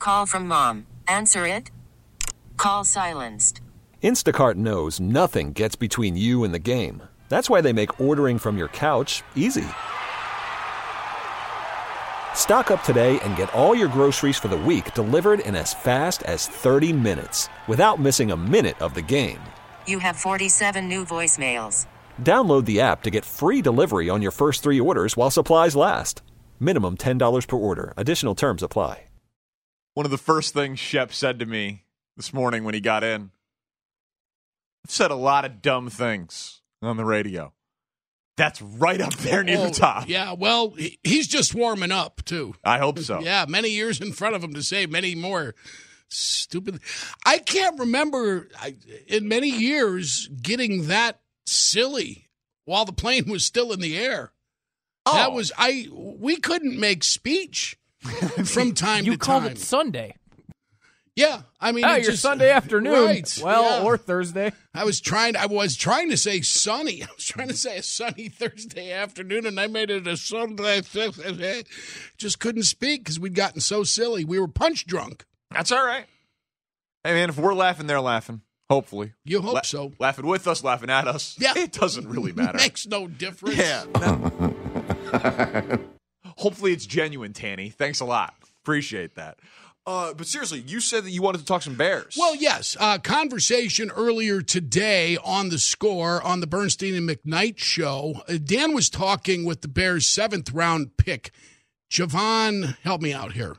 Call from mom. Answer it. Call silenced. Instacart knows nothing gets between you and the game. That's why they make ordering from your couch easy. Stock up today and get all your groceries for the week delivered in as fast as 30 minutes without missing a minute of the game. You have 47 new voicemails. Download the app to get free delivery on your first 3 orders while supplies last. Minimum $10 per order. Additional terms apply. One of the first things Shep said to me this morning when he got in, I've said a lot of dumb things on the radio. That's right up there near the top. Yeah, well, he's just warming up, too. I hope so. Yeah, many years in front of him to say many more stupid. I can't remember in many years getting that silly while the plane was still in the air. Oh. That was we couldn't make speech from time to time. You called it Sunday. Yeah, I mean, your Sunday afternoon. Right? Well, yeah. or Thursday. I was trying to say sunny. I was trying to say a sunny Thursday afternoon, and I made it a Sunday. Just couldn't speak because we'd gotten so silly. We were punch drunk. That's all right. Hey, man, if we're laughing, they're laughing. Hopefully. You hope so. Laughing with us, laughing at us. Yeah. It doesn't really matter. Makes no difference. Yeah. Hopefully it's genuine, Tanny. Thanks a lot. Appreciate that. But seriously, you said that you wanted to talk some Bears. Well, yes. Conversation earlier today on The Score on the Bernstein and McKnight show. Dan was talking with the Bears' 7th-round pick, Javon, help me out here.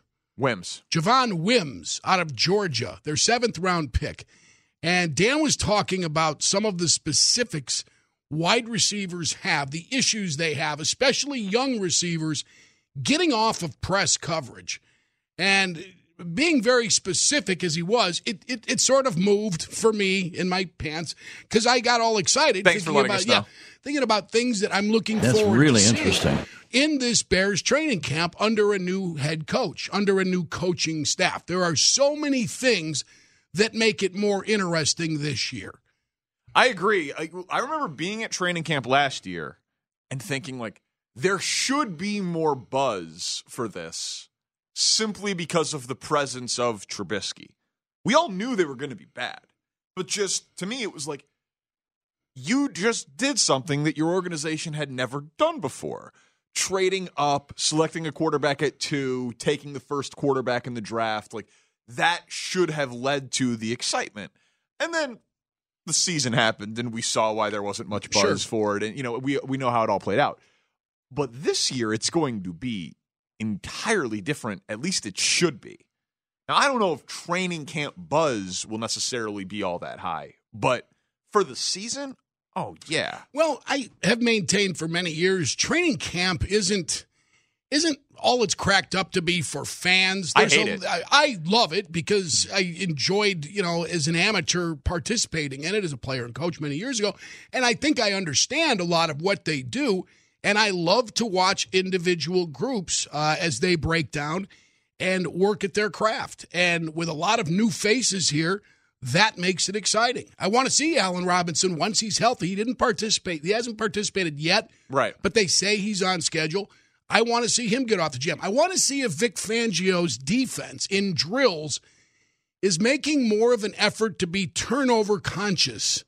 Javon Wims out of Georgia, their 7th-round pick. And Dan was talking about some of the specifics wide receivers have, the issues they have, especially young receivers, getting off of press coverage. And being very specific as he was, it sort of moved for me in my pants because I got all excited. Thanks for letting us know. Thinking about things that I'm looking forward to seeing. That's really interesting. In this Bears training camp under a new head coach, under a new coaching staff. There are so many things that make it more interesting this year. I agree. I remember being at training camp last year and thinking, like, there should be more buzz for this simply because of the presence of Trubisky. We all knew they were going to be bad. But just, to me, it was like, you just did something that your organization had never done before. Trading up, selecting a quarterback at 2, taking the first quarterback in the draft. Like, that should have led to the excitement. And then the season happened, and we saw why there wasn't much buzz for it. And, we know how it all played out. But this year, it's going to be entirely different. At least it should be. Now, I don't know if training camp buzz will necessarily be all that high. But for the season, oh, yeah. Well, I have maintained for many years training camp isn't all it's cracked up to be for fans. I hate it. I love it because I enjoyed, as an amateur participating in it as a player and coach many years ago. And I think I understand a lot of what they do. And I love to watch individual groups as they break down and work at their craft. And with a lot of new faces here, that makes it exciting. I want to see Allen Robinson once he's healthy. He didn't participate. He hasn't participated yet. Right. But they say he's on schedule. I want to see him get off the gym. I want to see if Vic Fangio's defense in drills is making more of an effort to be turnover conscious,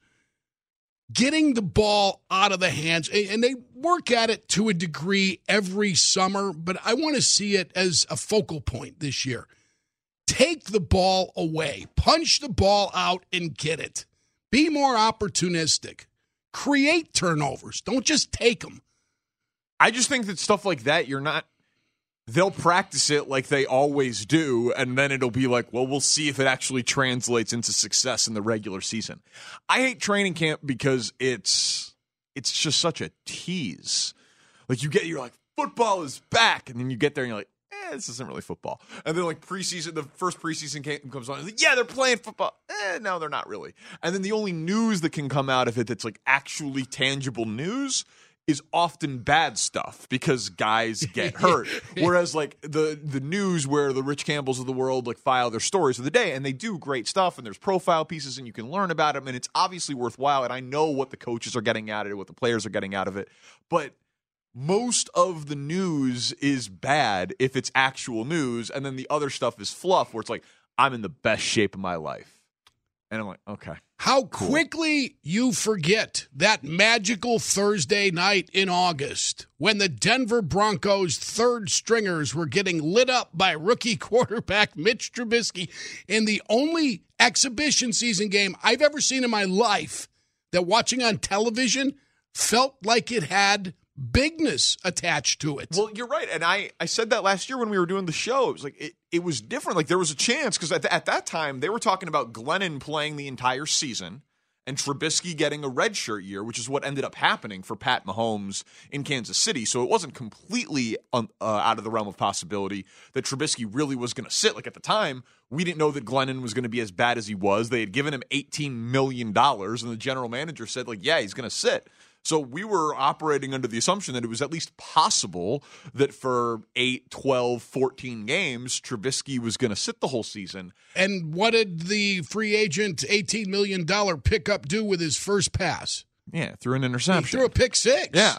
getting the ball out of the hands. And they work at it to a degree every summer, but I want to see it as a focal point this year. Take the ball away. Punch the ball out and get it. Be more opportunistic. Create turnovers. Don't just take them. I just think that stuff like that, they'll practice it like they always do, and then it'll be like, well, we'll see if it actually translates into success in the regular season. I hate training camp because it's just such a tease. Like, you're like, football is back, and then you get there and you're like, this isn't really football. And then, like, the first preseason game comes on, like, yeah, they're playing football. No, they're not really. And then the only news that can come out of it that's, like, actually tangible news is often bad stuff because guys get hurt. Whereas, like, the news where the Rich Campbells of the world, like, file their stories of the day, and they do great stuff, and there's profile pieces, and you can learn about them, and it's obviously worthwhile, and I know what the coaches are getting out of it, what the players are getting out of it. But most of the news is bad if it's actual news, and then the other stuff is fluff where it's like, I'm in the best shape of my life. And I'm like, okay. How quickly you forget that magical Thursday night in August when the Denver Broncos third stringers were getting lit up by rookie quarterback Mitch Trubisky in the only exhibition season game I've ever seen in my life that watching on television felt like it had bigness attached to it. Well, you're right. And I said that last year when we were doing the show. It was like it was different. Like there was a chance because at that time they were talking about Glennon playing the entire season and Trubisky getting a redshirt year, which is what ended up happening for Pat Mahomes in Kansas City. So it wasn't completely out of the realm of possibility that Trubisky really was going to sit. Like at the time, we didn't know that Glennon was going to be as bad as he was. They had given him $18 million, and the general manager said, like, yeah, he's going to sit. So we were operating under the assumption that it was at least possible that for 8, 12, 14 games, Trubisky was going to sit the whole season. And what did the free agent $18 million pickup do with his first pass? Yeah, threw an interception. He threw a pick six. Yeah.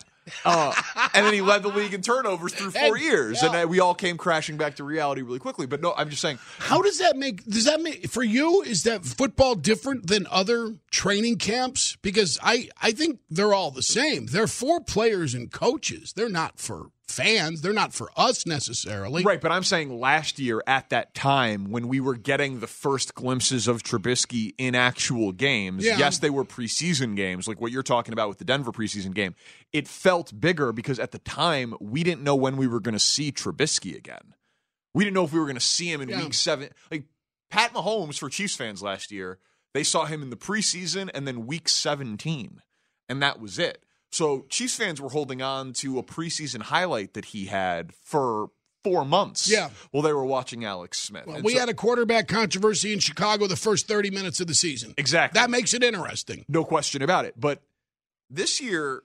And then he led the league in turnovers through 4 years. Yeah. And we all came crashing back to reality really quickly. But no, I'm just saying. How does that make for you, is that football different than other training camps? Because I think they're all the same. They're for players and coaches. They're not for fans. They're not for us necessarily. Right, but I'm saying last year at that time when we were getting the first glimpses of Trubisky in actual games, yes, they were preseason games, like what you're talking about with the Denver preseason game. It felt bigger because at the time we didn't know when we were going to see Trubisky again. We didn't know if we were going to see him in week 7. Like Pat Mahomes, for Chiefs fans last year, they saw him in the preseason and then week 17, and that was it. So Chiefs fans were holding on to a preseason highlight that he had for 4 months while they were watching Alex Smith. Well, we had a quarterback controversy in Chicago the first 30 minutes of the season. Exactly. That makes it interesting. No question about it. But this year,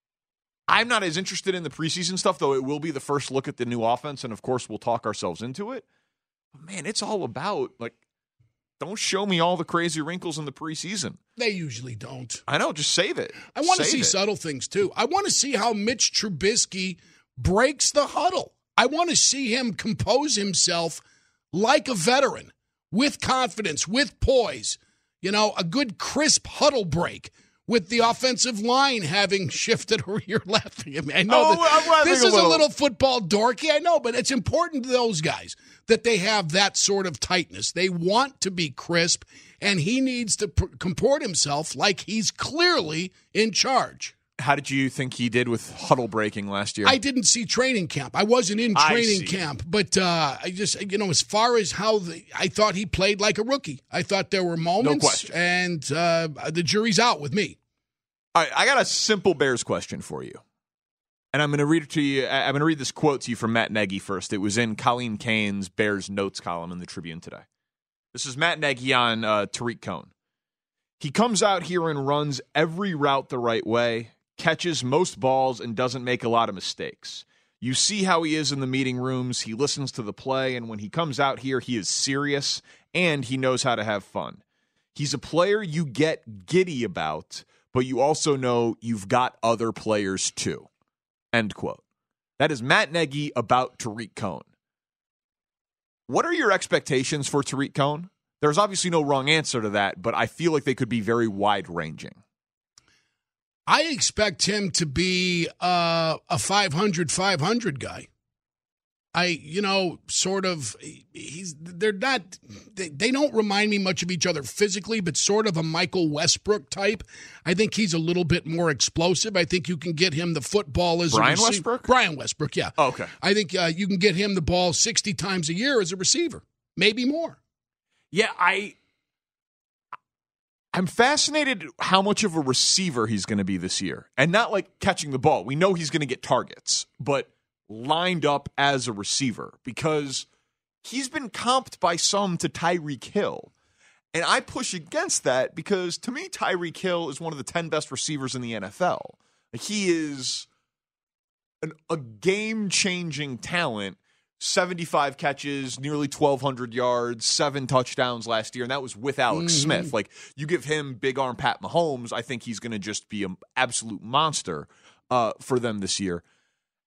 I'm not as interested in the preseason stuff, though it will be the first look at the new offense, and of course we'll talk ourselves into it. But man, it's all about, like, don't show me all the crazy wrinkles in the preseason. They usually don't. I know, just save it. I want to see subtle things, too. I want to see how Mitch Trubisky breaks the huddle. I want to see him compose himself like a veteran, with confidence, with poise. You know, a good crisp huddle break with the offensive line having shifted. Or you're laughing at me. I know this is a little football dorky. I know, but it's important to those guys that they have that sort of tightness. They want to be crisp, and he needs to comport himself like he's clearly in charge. How did you think he did with huddle breaking last year? I didn't see training camp. I wasn't in training camp, but I just, as far as how I thought he played like a rookie. I thought there were moments, and the jury's out with me. All right, I got a simple Bears question for you. And I'm going to read it to you. I'm going to read this quote to you from Matt Nagy first. It was in Colleen Kane's Bears Notes column in the Tribune today. This is Matt Nagy on Tariq Cohen. He comes out here and runs every route the right way, catches most balls, and doesn't make a lot of mistakes. You see how he is in the meeting rooms. He listens to the play, and when he comes out here, he is serious, and he knows how to have fun. He's a player you get giddy about, but you also know you've got other players too. End quote. That is Matt Nagy about Tariq Cohen. What are your expectations for Tariq Cohen? There's obviously no wrong answer to that, but I feel like they could be very wide-ranging. I expect him to be a 500 guy. They don't remind me much of each other physically, but sort of a Michael Westbrook type. I think he's a little bit more explosive. I think you can get him the football as Brian a receiver. Westbrook? Brian Westbrook, yeah. Oh, okay. I think you can get him the ball 60 times a year as a receiver, maybe more. Yeah, I'm fascinated how much of a receiver he's going to be this year. And not like catching the ball. We know he's going to get targets, but lined up as a receiver, because he's been comped by some to Tyreek Hill. And I push against that because to me, Tyreek Hill is one of the 10 best receivers in the NFL. He is a game-changing talent. 75 catches, nearly 1,200 yards, 7 touchdowns last year, and that was with Alex Smith. Like, you give him big arm Pat Mahomes, I think he's going to just be an absolute monster for them this year.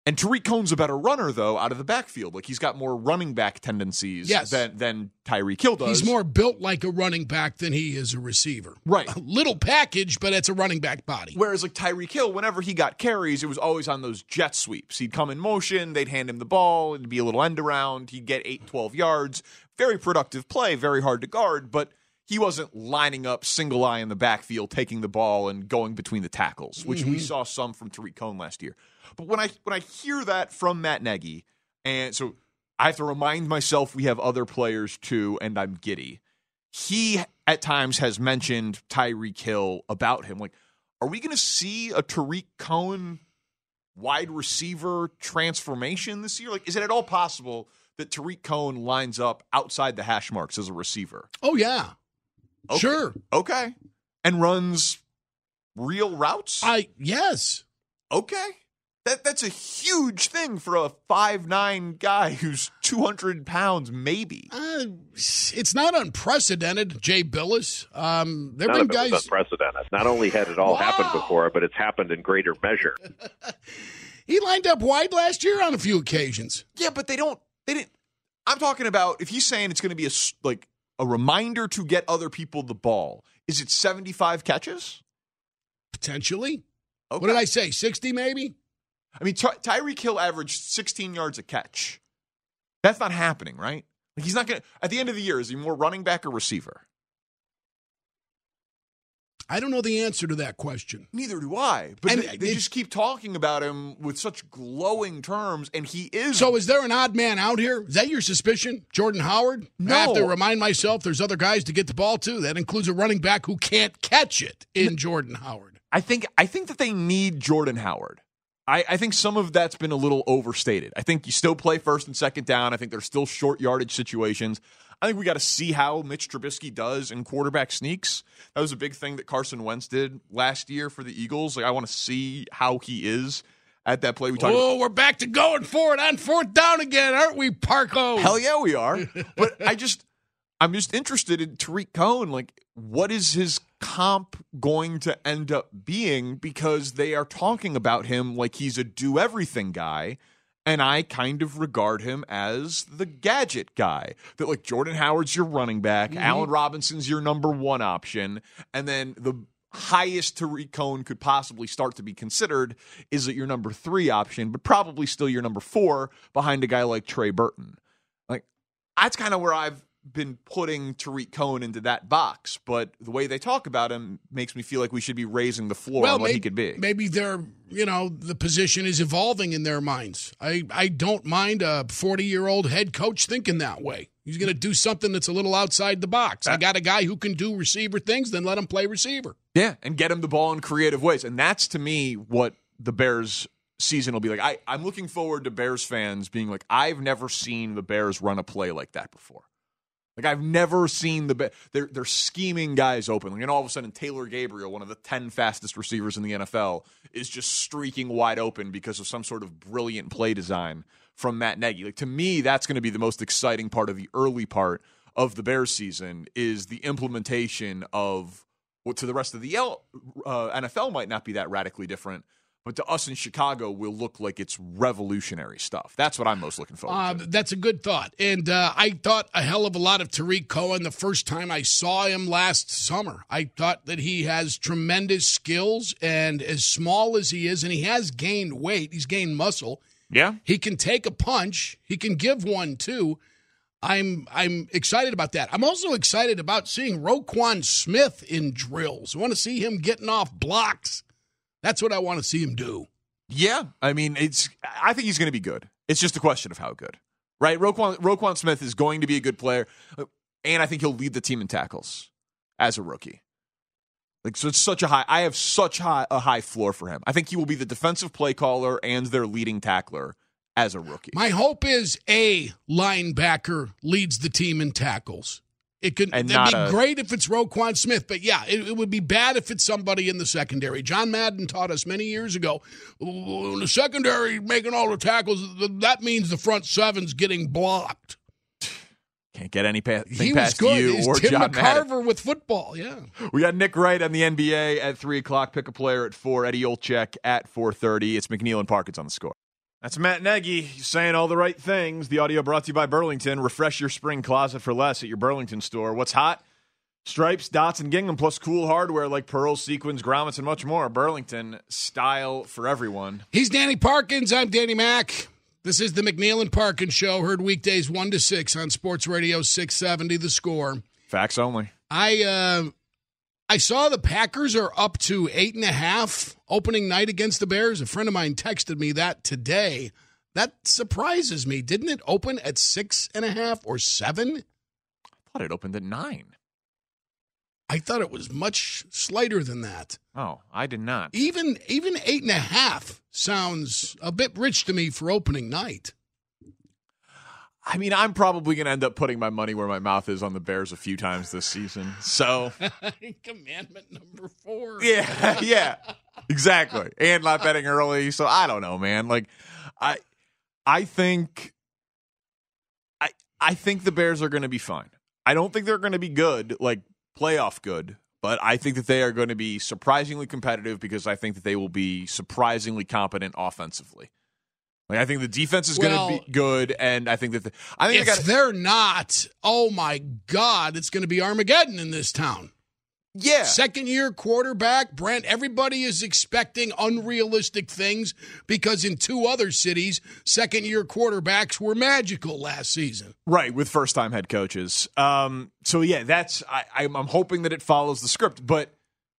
And Tariq Cohen's a better runner, though, out of the backfield. Like, he's got more running back tendencies than Tyreek Hill does. He's more built like a running back than he is a receiver. Right. A little package, but it's a running back body. Whereas, like, Tyreek Hill, whenever he got carries, it was always on those jet sweeps. He'd come in motion, they'd hand him the ball, it'd be a little end around, he'd get 8, 12 yards. Very productive play, very hard to guard, but he wasn't lining up single eye in the backfield, taking the ball and going between the tackles, which we saw some from Tariq Cohen last year. But when I hear that from Matt Nagy, and so I have to remind myself we have other players too, and I'm giddy. He at times has mentioned Tyreek Hill about him. Like, are we going to see a Tariq Cohen wide receiver transformation this year? Like, is it at all possible that Tariq Cohen lines up outside the hash marks as a receiver? Oh, yeah. Okay. Sure. Okay. And runs real routes? Yes. Okay. That's a huge thing for a 5'9" guy who's 200 pounds, maybe. It's not unprecedented, Jay Billis. There have been guys. It's unprecedented. Not only had it all happened before, but it's happened in greater measure. He lined up wide last year on a few occasions. Yeah, but they didn't. I'm talking about if he's saying it's going to be a reminder to get other people the ball. Is it 75 catches? Potentially. Okay. What did I say? 60 maybe? I mean, Tyreek Hill averaged 16 yards a catch. That's not happening, right? Like, he's not going to, at the end of the year, is he more running back or receiver? I don't know the answer to that question. Neither do I. But they just keep talking about him with such glowing terms, and he is. So is there an odd man out here? Is that your suspicion? Jordan Howard? No. I have to remind myself there's other guys to get the ball to. That includes a running back who can't catch it in Jordan Howard. I think that they need Jordan Howard. I think some of that's been a little overstated. I think you still play first and second down. I think there's still short yardage situations. I think we got to see how Mitch Trubisky does in quarterback sneaks. That was a big thing that Carson Wentz did last year for the Eagles. Like, I want to see how he is at that play. We're back to going for it on fourth down again, aren't we, Parco? Hell yeah, we are. But I'm just interested in Tariq Cohen. Like, what is his comp going to end up being? Because they are talking about him like he's a do-everything guy, and I kind of regard him as the gadget guy. That, like, Jordan Howard's your running back, Allen Robinson's your number one option, and then the highest Tariq Cohen could possibly start to be considered is at your number 3 option, but probably still your number 4 behind a guy like Trey Burton. Like, that's kind of where I've been putting Tariq Cohen into that box, but the way they talk about him makes me feel like we should be raising the floor on what he could be. Maybe the position is evolving in their minds. I don't mind a 40-year-old head coach thinking that way. He's going to do something that's a little outside the box. I got a guy who can do receiver things, then let him play receiver. Yeah, and get him the ball in creative ways. And that's, to me, what the Bears season will be like. I'm looking forward to Bears fans being like, I've never seen the Bears run a play like that before. Like, I've never seen they're scheming guys open. Like, and all of a sudden, Taylor Gabriel, one of the 10 fastest receivers in the NFL, is just streaking wide open because of some sort of brilliant play design from Matt Nagy. Like, to me, that's going to be the most exciting part of the early part of the Bears season is the implementation of what to the rest of the NFL might not be that radically different, but to us in Chicago will look like it's revolutionary stuff. That's what I'm most looking forward to. That's a good thought. And I thought a hell of a lot of Tariq Cohen the first time I saw him last summer. I thought that he has tremendous skills, and as small as he is, and he has gained weight, he's gained muscle. Yeah. He can take a punch. He can give one, too. I'm excited about that. I'm also excited about seeing Roquan Smith in drills. I want to see him getting off blocks. That's what I want to see him do. Yeah, I mean, I think he's going to be good. It's just a question of how good, right? Roquan Smith is going to be a good player, and I think he'll lead the team in tackles as a rookie. Like, so it's such a high. I have such a high floor for him. I think he will be the defensive play caller and their leading tackler as a rookie. My hope is a linebacker leads the team in tackles. It'd be great if it's Roquan Smith, but yeah, it would be bad if it's somebody in the secondary. John Madden taught us many years ago, when the secondary making all the tackles, that means the front seven's getting blocked. Can't get anything he past was good. you He's or Tim John McCarver Madden. with football, yeah. We got Nick Wright on the NBA at 3 o'clock. Pick a player at 4. Eddie Olczyk at 4:30. It's McNeil and Parkins on the Score. That's Matt Nagy saying all the right things. The audio brought to you by Burlington. Refresh your spring closet for less at your Burlington store. What's hot? Stripes, dots, and gingham, plus cool hardware like pearls, sequins, grommets, and much more. Burlington, style for everyone. He's Danny Parkins. I'm Danny Mac. This is the McNeil and Parkins Show, heard weekdays 1 to 6 on Sports Radio 670 The Score. Facts only. I saw the Packers are up to 8.5 opening night against the Bears. A friend of mine texted me that today. That surprises me. Didn't it open at 6.5 or 7? I thought it opened at 9. I thought it was much slighter than that. Oh, I did not. Even 8.5 sounds a bit rich to me for opening night. I mean, I'm probably going to end up putting my money where my mouth is on the Bears a few times this season. So, commandment number 4. Yeah, exactly. And not betting early. So I don't know, man. Like, I think the Bears are going to be fine. I don't think they're going to be good, like playoff good, but I think that they are going to be surprisingly competitive because I think that they will be surprisingly competent offensively. Like, I think the defense is going to be good, and I think that they're not, oh my God, it's going to be Armageddon in this town. Yeah. Second-year quarterback, Brent, everybody is expecting unrealistic things because in 2 other cities, second-year quarterbacks were magical last season. Right, with first-time head coaches. So, yeah, I'm hoping that it follows the script. But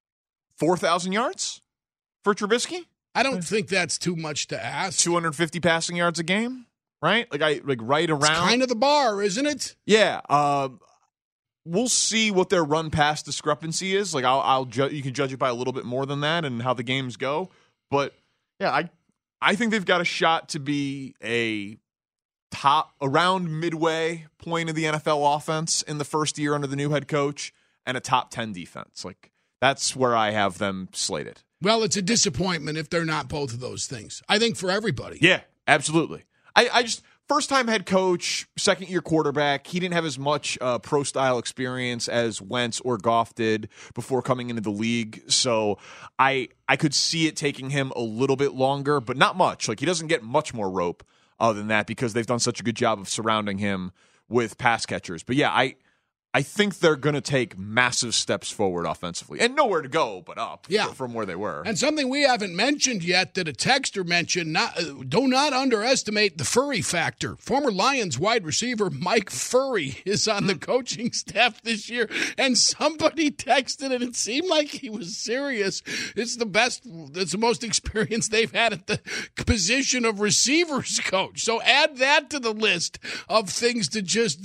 4,000 yards for Trubisky? I don't think that's too much to ask. 250 passing yards a game, right? Like right around. It's kind of the bar, isn't it? Yeah. We'll see what their run-pass discrepancy is. Like, you can judge it by a little bit more than that and how the games go. But, yeah, I think they've got a shot to be a top, around midway point of the NFL offense in the first year under the new head coach and a top 10 defense. Like, that's where I have them slated. Well, it's a disappointment if they're not both of those things. I think for everybody. Yeah, absolutely. I just... First-time head coach, second-year quarterback. He didn't have as much pro-style experience as Wentz or Goff did before coming into the league. So I could see it taking him a little bit longer, but not much. Like, he doesn't get much more rope other than that because they've done such a good job of surrounding him with pass catchers. But, yeah, I think they're going to take massive steps forward offensively. And nowhere to go but up from where they were. And something we haven't mentioned yet that a texter mentioned, do not underestimate the Furry factor. Former Lions wide receiver Mike Furry is on the coaching staff this year. And somebody texted and it seemed like he was serious. It's the most experience they've had at the position of receivers coach. So add that to the list of things to just,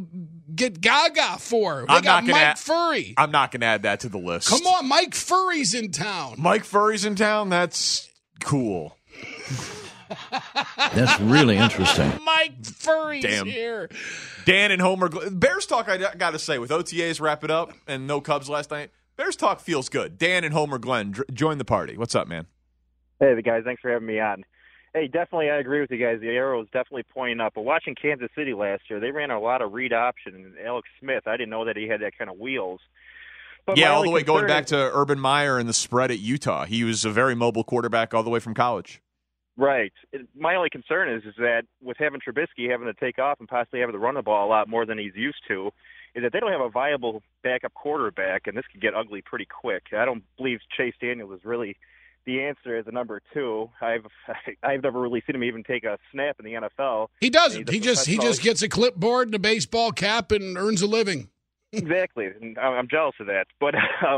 get gaga for. They got Mike Furry. I'm not going to add that to the list. Come on, Mike Furry's in town. Mike Furry's in town? That's cool. That's really interesting. Mike Furry's here. Dan and Homer. Bears talk, I got to say, with OTAs wrap it up and no Cubs last night, Bears talk feels good. Dan and Homer Glenn, join the party. What's up, man? Hey, the guys. Thanks for having me on. Hey, definitely, I agree with you guys. The arrow is definitely pointing up. But watching Kansas City last year, they ran a lot of read option. And Alex Smith, I didn't know that he had that kind of wheels. But yeah, all the way going back to Urban Meyer and the spread at Utah. He was a very mobile quarterback all the way from college. Right. My only concern is that with having Trubisky having to take off and possibly having to run the ball a lot more than he's used to, is that they don't have a viable backup quarterback, and this could get ugly pretty quick. I don't believe Chase Daniel is really the answer as a number 2. I've never really seen him even take a snap in the NFL. He doesn't. He just gets a clipboard and a baseball cap and earns a living. Exactly. And I'm jealous of that. But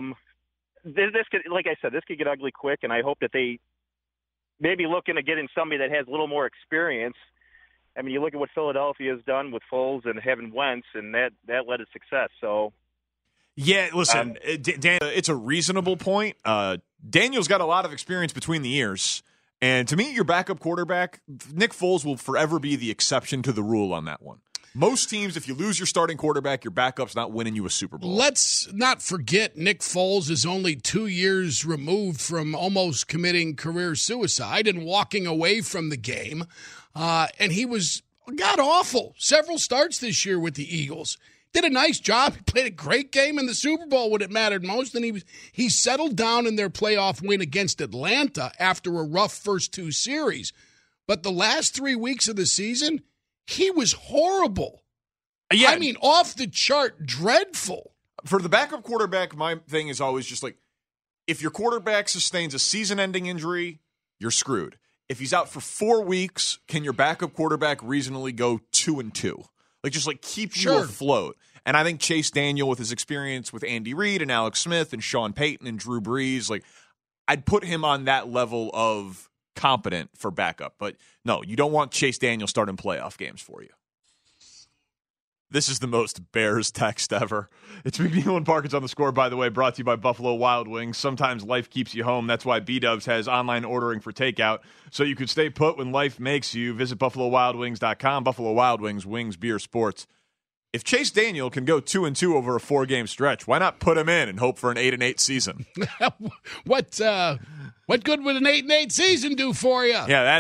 this could, like I said, this could get ugly quick, and I hope that they maybe look into getting somebody that has a little more experience. I mean, you look at what Philadelphia has done with Foles and having Wentz, and that led to success. So. Yeah, listen, Dan, it's a reasonable point. Daniel's got a lot of experience between the ears. And to me, your backup quarterback, Nick Foles, will forever be the exception to the rule on that one. Most teams, if you lose your starting quarterback, your backup's not winning you a Super Bowl. Let's not forget Nick Foles is only 2 years removed from almost committing career suicide and walking away from the game. And he was god-awful. Several starts this year with the Eagles. Did a nice job. He played a great game in the Super Bowl when it mattered most, and he settled down in their playoff win against Atlanta after a rough first 2 series. but the last 3 weeks of the season, he was horrible. Yeah. I mean, off the chart, dreadful. For the backup quarterback, my thing is always just like, if your quarterback sustains a season-ending injury, you're screwed. If he's out for 4 weeks, can your backup quarterback reasonably go 2-2? Just keep you afloat. And I think Chase Daniel, with his experience with Andy Reid and Alex Smith and Sean Payton and Drew Brees, I'd put him on that level of competent for backup. But no, you don't want Chase Daniel starting playoff games for you. This is the most Bears text ever. It's McNeil and Parkins on the Score, by the way, brought to you by Buffalo Wild Wings. Sometimes life keeps you home. That's why B-Dubs has online ordering for takeout, so you could stay put when life makes you. Visit BuffaloWildWings.com. Buffalo Wild Wings, wings, beer, sports. If Chase Daniel can go 2-2 over a 4-game stretch, why not put him in and hope for an 8-8 season? What good would an 8-8 season do for you? Yeah,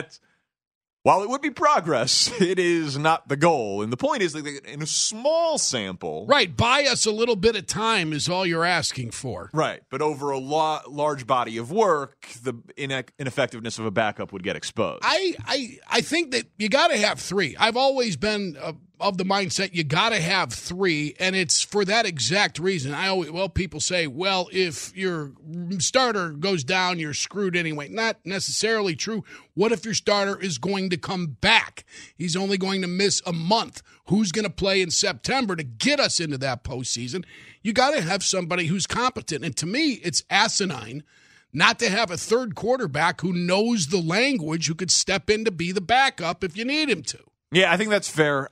while it would be progress, it is not the goal. And the point is, in a small sample. Right, buy us a little bit of time is all you're asking for. Right, but over a large body of work, the ineffectiveness of a backup would get exposed. I think that you got to have 3. I've always been of the mindset you got to have 3, and it's for that exact reason. People say, well, if your starter goes down, you're screwed anyway. Not necessarily true. What if your starter is going to come back? He's only going to miss a month. Who's going to play in September to get us into that postseason? You got to have somebody who's competent. And to me, it's asinine not to have a third quarterback who knows the language, who could step in to be the backup if you need him to. Yeah, I think that's fair.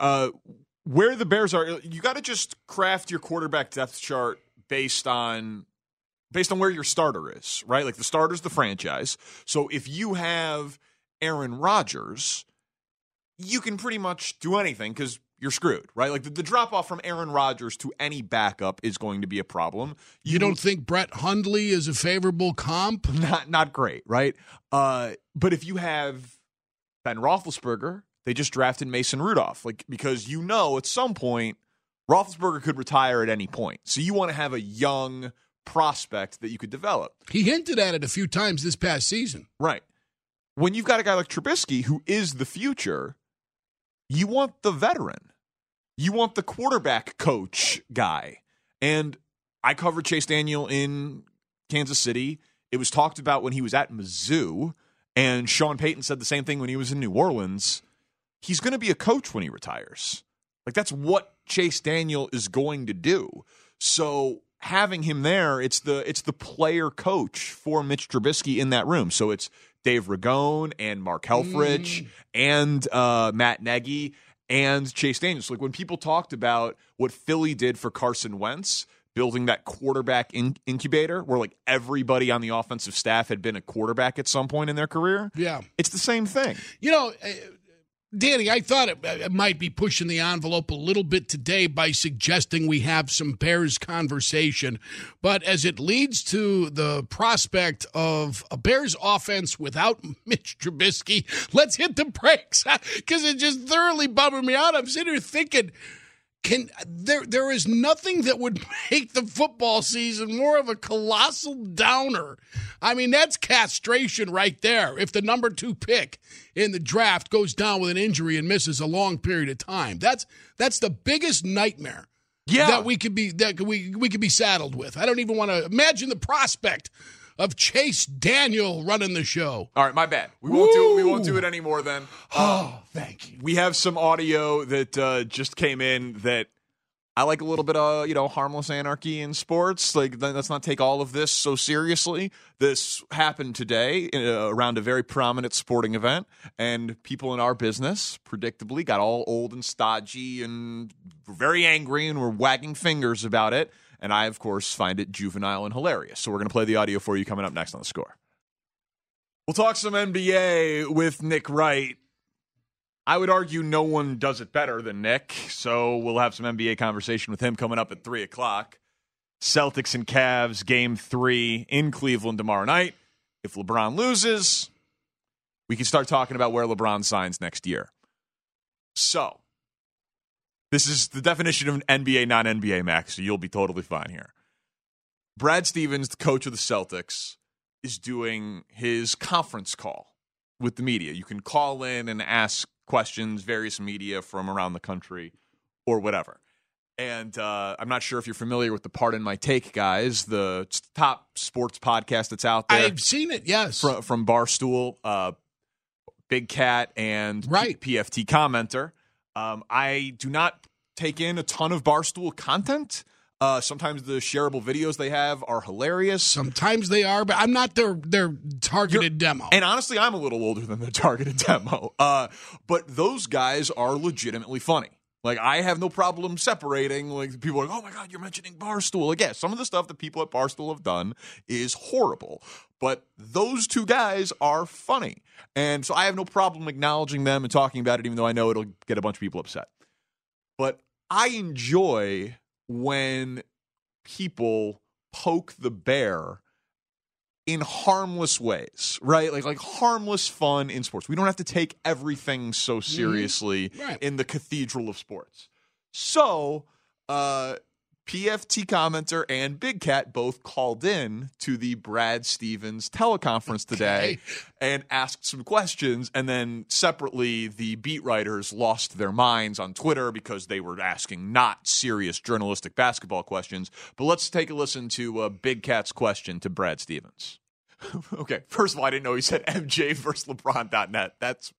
Where the Bears are, you got to just craft your quarterback depth chart based on where your starter is, right? The starter's the franchise. So if you have Aaron Rodgers, you can pretty much do anything because you're screwed, right? The drop-off from Aaron Rodgers to any backup is going to be a problem. You don't think Brett Hundley is a favorable comp? Not great, right? But if you have Ben Roethlisberger, they just drafted Mason Rudolph, because at some point Roethlisberger could retire at any point. So you want to have a young prospect that you could develop. He hinted at it a few times this past season. Right. When you've got a guy like Trubisky who is the future, you want the veteran. You want the quarterback coach guy. And I covered Chase Daniel in Kansas City. It was talked about when he was at Mizzou, and Sean Payton said the same thing when he was in New Orleans. He's going to be a coach when he retires. That's what Chase Daniel is going to do. So having him there, it's the player coach for Mitch Trubisky in that room. So it's Dave Ragone and Mark Helfrich and Matt Nagy and Chase Daniel. So when people talked about what Philly did for Carson Wentz, building that quarterback incubator where everybody on the offensive staff had been a quarterback at some point in their career. Yeah. It's the same thing. Danny, I thought it might be pushing the envelope a little bit today by suggesting we have some Bears conversation. But as it leads to the prospect of a Bears offense without Mitch Trubisky, let's hit the brakes because it just thoroughly bummed me out. I'm sitting here thinking, there is nothing that would make the football season more of a colossal downer. I mean, that's castration right there. If the number 2 pick in the draft goes down with an injury and misses a long period of time, that's the biggest nightmare that we could be saddled with. I don't even want to imagine the prospect of Chase Daniel running the show. All right, my bad. We won't do it anymore then. Thank you. We have some audio that just came in that I like a little bit of, harmless anarchy in sports. Let's not take all of this so seriously. This happened today around a very prominent sporting event, and people in our business, predictably, got all old and stodgy and were very angry and were wagging fingers about it. And I, of course, find it juvenile and hilarious. So we're going to play the audio for you coming up next on The Score. We'll talk some NBA with Nick Wright. I would argue no one does it better than Nick, so we'll have some NBA conversation with him coming up at 3 o'clock. Celtics and Cavs, Game 3 in Cleveland tomorrow night. If LeBron loses, we can start talking about where LeBron signs next year. So, this is the definition of an NBA, non-NBA, Max, so you'll be totally fine here. Brad Stevens, the coach of the Celtics, is doing his conference call with the media. You can call in and ask questions, various media from around the country or whatever. And I'm not sure if you're familiar with the Pardon My Take guys, the top sports podcast that's out there. I've seen it, yes. From Barstool, Big Cat, and PFT Commenter. I do not take in a ton of Barstool content. Sometimes the shareable videos they have are hilarious. Sometimes they are, but I'm not their targeted demo. And honestly, I'm a little older than the targeted demo. But those guys are legitimately funny. Like, I have no problem separating. Like, people are like, oh, my God, you're mentioning Barstool. Like, yeah, some of the stuff that people at Barstool have done is horrible. But those two guys are funny. And so I have no problem acknowledging them and talking about it, even though I know it'll get a bunch of people upset. But I enjoy when people poke the bear in harmless ways, right? Like harmless fun in sports. We don't have to take everything so seriously in the cathedral of sports. So, PFT Commenter and Big Cat both called in to the Brad Stevens teleconference today and asked some questions. And then separately, the beat writers lost their minds on Twitter because they were asking not serious journalistic basketball questions. But let's take a listen to Big Cat's question to Brad Stevens. Okay, first of all, I didn't know he said MJ versus LeBron.net. That's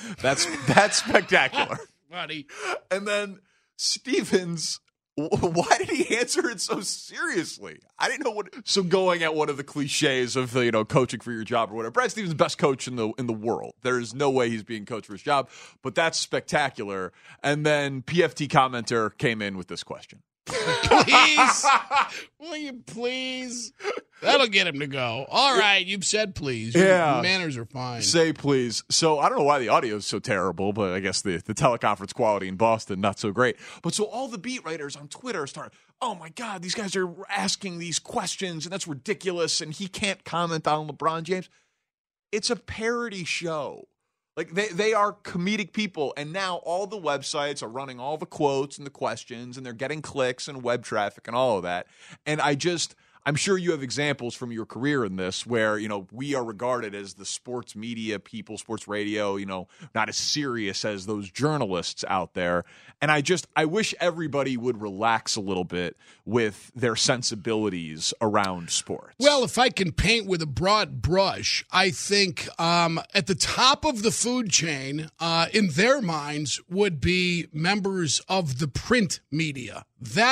spectacular. Buddy. And then Stevens, why did he answer it so seriously? I didn't know what. So going at one of the cliches of coaching for your job or whatever. Brad Stevens is the best coach in the world. There is no way he's being coached for his job, but that's spectacular. And then PFT Commenter came in with this question. Please, will you please? That'll get him to go. All right, you've said please. Your manners are fine. Say please. So I don't know why the audio is so terrible, but I guess the teleconference quality in Boston, not so great. But so all the beat writers on Twitter start, oh my God, these guys are asking these questions, and that's ridiculous, and he can't comment on LeBron James. It's a parody show. Like, they are comedic people, and now all the websites are running all the quotes and the questions, and they're getting clicks and web traffic and all of that. And I'm sure you have examples from your career in this where, we are regarded as the sports media people, sports radio, not as serious as those journalists out there. And I wish everybody would relax a little bit with their sensibilities around sports. Well, if I can paint with a broad brush, I think at the top of the food chain, in their minds, would be members of the print media.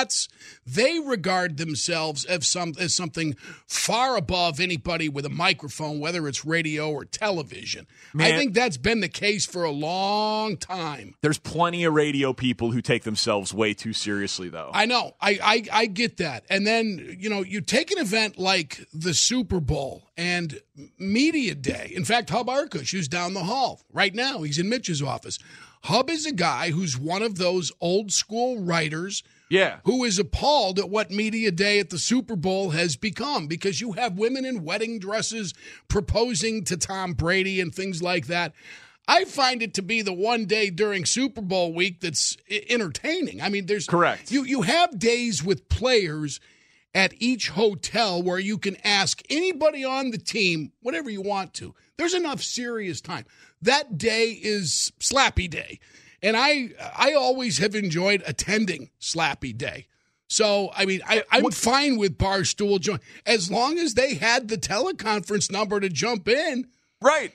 They regard themselves as something far above anybody with a microphone, whether it's radio or television. Man, I think that's been the case for a long time. There's plenty of radio people who take themselves way too seriously, though. I know. I get that. And then, you take an event like the Super Bowl and Media Day. In fact, Hub Arkush, who's down the hall right now, he's in Mitch's office. Hub is a guy who's one of those old school writers who is appalled at what Media Day at the Super Bowl has become, because you have women in wedding dresses proposing to Tom Brady and things like that. I find it to be the one day during Super Bowl week that's entertaining. I mean, there's correct. You have days with players at each hotel where you can ask anybody on the team whatever you want to. There's enough serious time. That day is Slappy Day. And I always have enjoyed attending Slappy Day. So, I mean, I'm fine with Barstool join as long as they had the teleconference number to jump in. Right.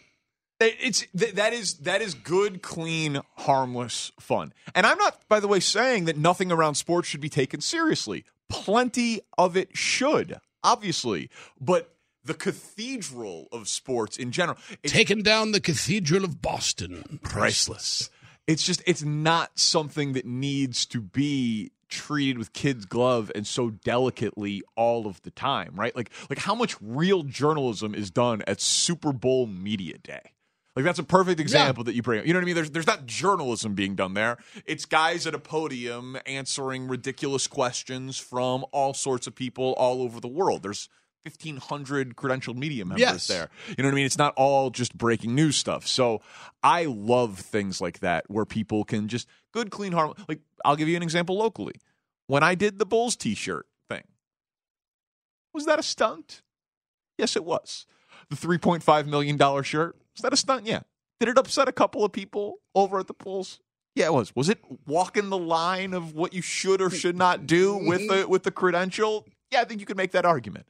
That is good, clean, harmless fun. And I'm not, by the way, saying that nothing around sports should be taken seriously. Plenty of it should, obviously. But the cathedral of sports in general. Taking down the Cathedral of Boston. Priceless. It's not something that needs to be treated with kid's glove and so delicately all of the time, right? Like how much real journalism is done at Super Bowl Media Day? Like, that's a perfect example that you bring up. You know what I mean? There's not journalism being done there. It's guys at a podium answering ridiculous questions from all sorts of people all over the world. There's 1,500 credentialed media members there. You know what I mean? It's not all just breaking news stuff. So I love things like that where people can just good, clean, harmless. Like, I'll give you an example locally. When I did the Bulls t-shirt thing, was that a stunt? Yes, it was. the $3.5 million shirt? Was that a stunt? Yeah. Did it upset a couple of people over at the polls? Yeah, it was. Was it walking the line of what you should or should not do with the credential? Yeah, I think you could make that argument.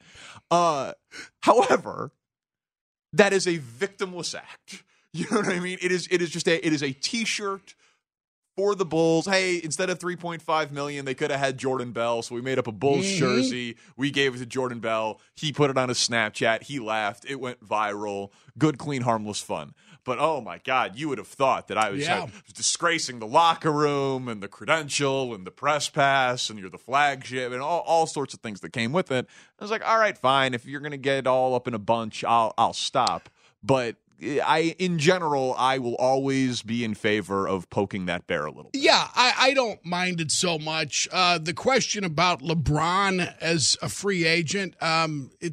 However, that is a victimless act. You know what I mean? It is a T-shirt for the Bulls. Hey, instead of $3.5 million, they could have had Jordan Bell, so we made up a Bulls jersey. We gave it to Jordan Bell. He put it on his Snapchat. He laughed. It went viral. Good, clean, harmless fun. But, oh, my God, you would have thought that I was disgracing the locker room and the credential and the press pass and you're the flagship and all sorts of things that came with it. I was like, all right, fine. If you're going to get it all up in a bunch, I'll stop. But in general, I will always be in favor of poking that bear a little bit. Yeah, I don't mind it so much. The question about LeBron as a free agent, I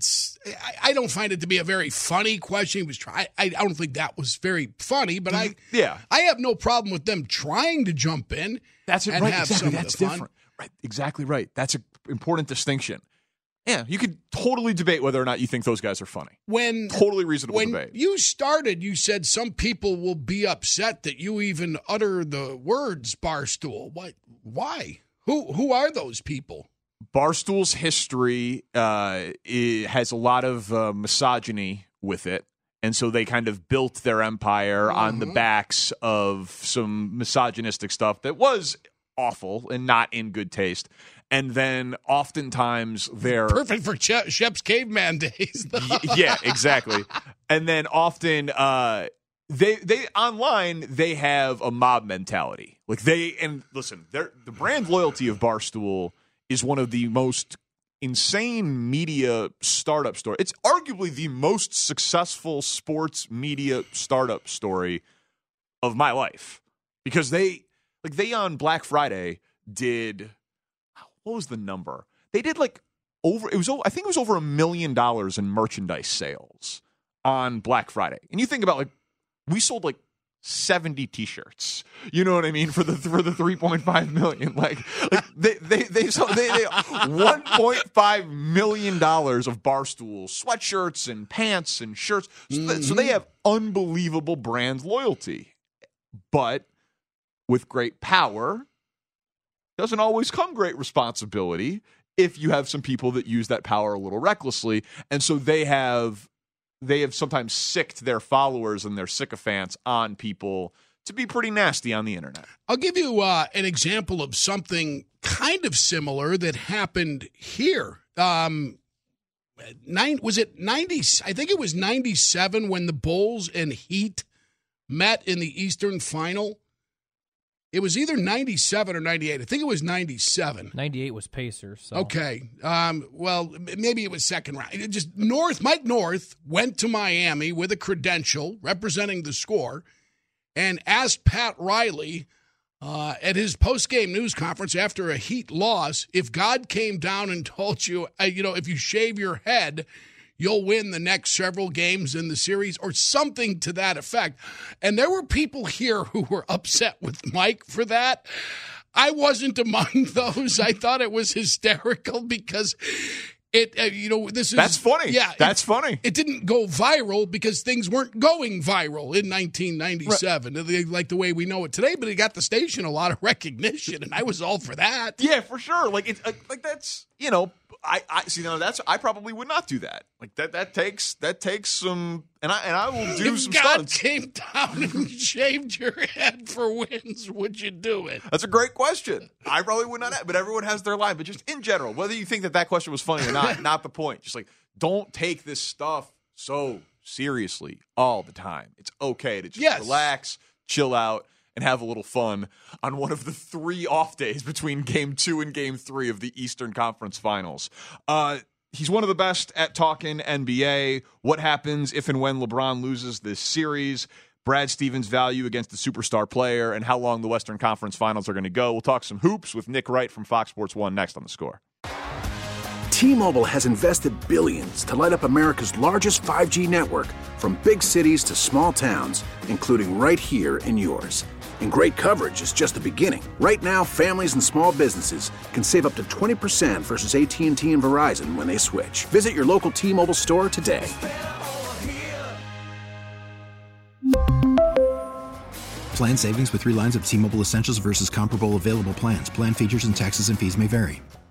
don't find it to be a very funny question. He was I don't think that was very funny, but I have no problem with them trying to jump in. That's it, and right? Have exactly. some That's of the fun. different. Right? Exactly right. That's an important distinction. Yeah, you could totally debate whether or not you think those guys are funny. Totally reasonable debate. When you started, you said some people will be upset that you even utter the words Barstool. What? Why? Who are those people? Barstool's history has a lot of misogyny with it, and so they kind of built their empire on the backs of some misogynistic stuff that was awful and not in good taste. And then oftentimes they're perfect for Shep's caveman days. Yeah, exactly. And then often they online they have a mob mentality. Like listen, the brand loyalty of Barstool is one of the most insane media startup story. It's arguably the most successful sports media startup story of my life because they on Black Friday did. What was the number? They did I think it was over $1 million in merchandise sales on Black Friday. And you think about we sold 70 T-shirts. You know what I mean for the $3.5 million. They sold $1.5 million of Barstool sweatshirts and pants and shirts. So they have unbelievable brand loyalty, but with great power. Doesn't always come great responsibility if you have some people that use that power a little recklessly. And so they have sometimes sicked their followers and their sycophants on people to be pretty nasty on the internet. I'll give you an example of something kind of similar that happened here. Was it 90? I think it was 97 when the Bulls and Heat met in the Eastern Final. It was either 97 or 98. I think it was 97. 98 was Pacers. So. Okay. Well, maybe it was second round. Mike North went to Miami with a credential representing the Score and asked Pat Riley at his post-game news conference after a Heat loss, if God came down and told you, if you shave your head, you'll win the next several games in the series or something to that effect. And there were people here who were upset with Mike for that. I wasn't among those. I thought it was hysterical because that's funny. Yeah. That's funny. It didn't go viral because things weren't going viral in 1997, right. Like the way we know it today, but it got the station a lot of recognition, and I was all for that. Yeah, for sure. That's, I see now I probably would not do that. That takes some and I will do some stunts. If God came down and shaved your head for wins, would you do it? That's a great question. I probably would not, but everyone has their line. But just in general, whether you think that question was funny or not the point. Just don't take this stuff so seriously all the time. It's okay to just relax, chill out, and have a little fun on one of the 3 off days between Game 2 and Game 3 of the Eastern Conference Finals. He's one of the best at talking NBA. What happens if and when LeBron loses this series? Brad Stevens' value against the superstar player and how long the Western Conference Finals are going to go. We'll talk some hoops with Nick Wright from Fox Sports 1 next on The Score. T-Mobile has invested billions to light up America's largest 5G network, from big cities to small towns, including right here in yours. And great coverage is just the beginning. Right now, families and small businesses can save up to 20% versus AT&T and Verizon when they switch. Visit your local T-Mobile store today. Plan savings with 3 lines of T-Mobile Essentials versus comparable available plans. Plan features and taxes and fees may vary.